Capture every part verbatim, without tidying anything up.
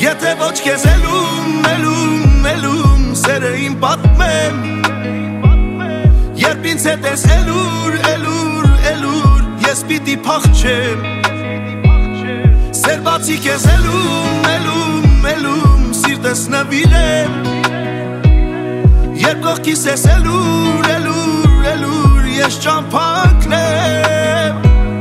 Եթե ոչ քեզ էլում, էլում, էլում սերը իմ պատմեմ Երբ ինձ հետ ես էլուր, էլուր, էլուր ես պիտի փախչեմ Սեր բացի քեզ էլում, էլում, էլում սիրտս նվիրեմ Երբ կողքիս ես էլուր, էլուր, էլուր ես ճամփանքնեմ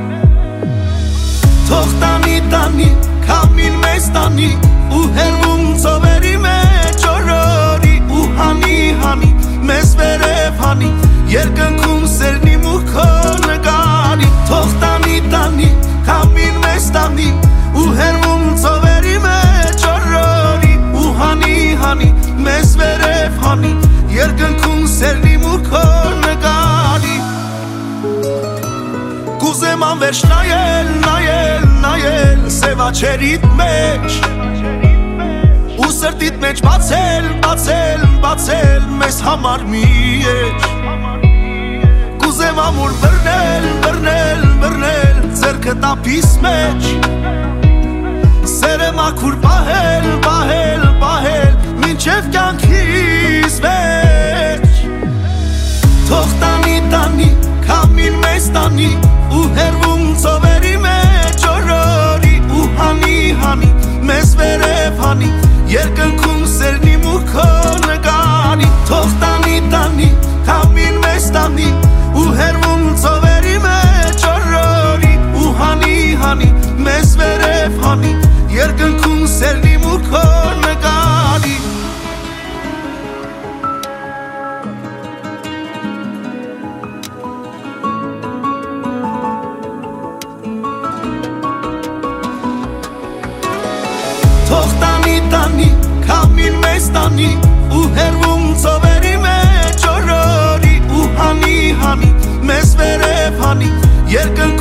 Թող տանի, տանի, քամին մեզ տանի ու հերվում ծովերի մեջ օրորի ու հանի, հանի, մեզ վերև հանի երկնքում սերն իմ ու քո նկարի Թող տանի, տանի, քամին մեզ տանի ու հերվում ծովերի մեջ օրորի ու հանի, հանի, մեզ վերև հանի երկնքում սերն իմ ու քո նկարի Կուզեմ անվերջ նայել, նայել, նայել սևաչերիդ մեջ ու սրտիդ մեջ բացել, բացել, բացել մեզ համար մի էջ Կուզեմ ամուր բռնել, բռնել, բռնել ձեռքը տափիս մեջ Սերը մաքուր պահել, պահել, պահել մինչև կյանքիս վերջ Թող տանի, տանի, քամին մեզ տանի ու հերվում ծովերի մեջ օրորի ու հանի, հանի, մեզ վերև հանի երկնքում սերն իմ ու քո նկարի Թող տանի, տանի, քամին մեզ տանի ու հերվում ծովերի մեջ օրորի ու հանի, հանի, մեզ վերև հանի երկնքում սերն իմ ու քո նկարի Թող տանի, տանի, քամին մեզ տանի ու հերվում ծովերի մեջ օրորի ու հանի, հանի, մեզ վերև հանի երկնքում